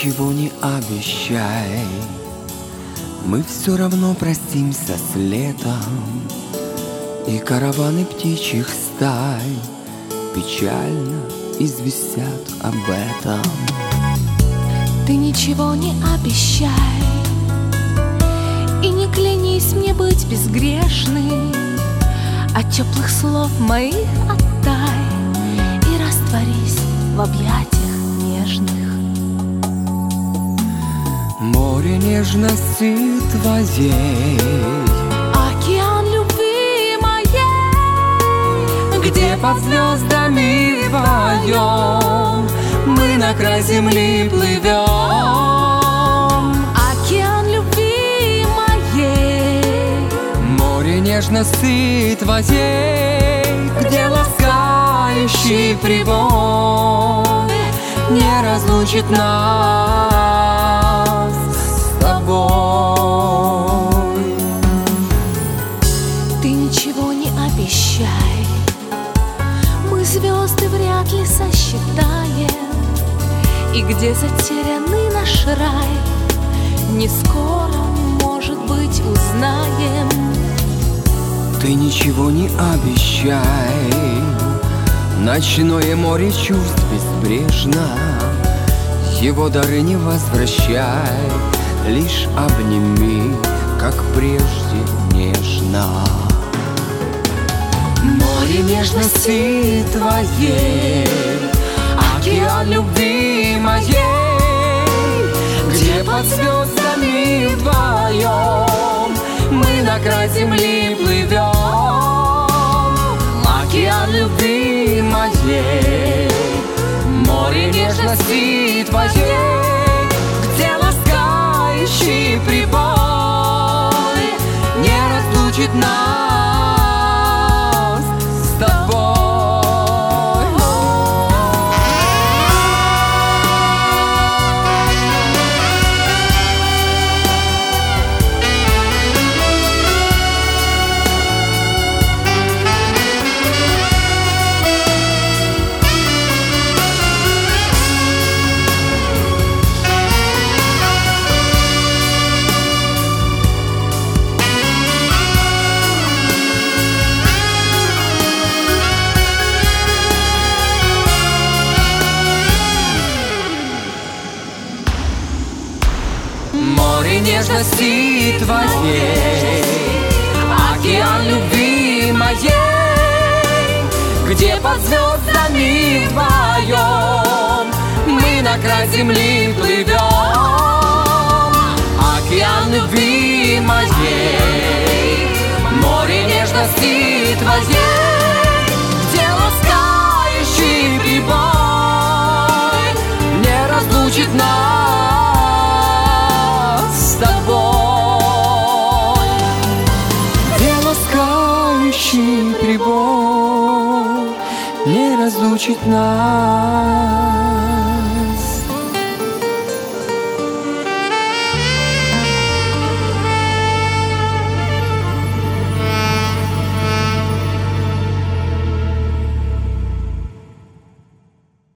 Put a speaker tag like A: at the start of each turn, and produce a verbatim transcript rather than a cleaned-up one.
A: ничего не обещай, мы все равно простимся с летом, и караваны птичьих стай печально известят об этом.
B: Ты ничего не обещай и не клянись мне быть безгрешной, от теплых слов моих оттай и растворись в объятиях нежных.
A: Море нежности твоей,
B: океан любви моей,
A: где под звездами вдвоем мы на край земли плывем.
B: океан любви моей,
A: Море нежности твоей, где ласкающий прибой не разлучит нас с тобой.
B: ты ничего не обещай, мы звезды вряд ли сосчитаем, и где затерянный наш рай, не скоро, может быть, узнаем.
A: Ты ничего не обещай, ночное море чувств безбрежно, его дары не возвращай, лишь обними, как прежде, нежно. Море нежности твоей, океан любви моей, где под звездами вдвоем мы на край земли плывем. Океан любви моей, море нежности твоей, где ласкающий прибой не разлучит нас с тобой. Море нежности твоей, океан любви моей, где под звездами вдвоем мы на край земли плывем. Океан любви моей, море нежности твоей, где ласкающий прибой не разлучит нас с тобой. Где ласкающий прибой не разлучит нас.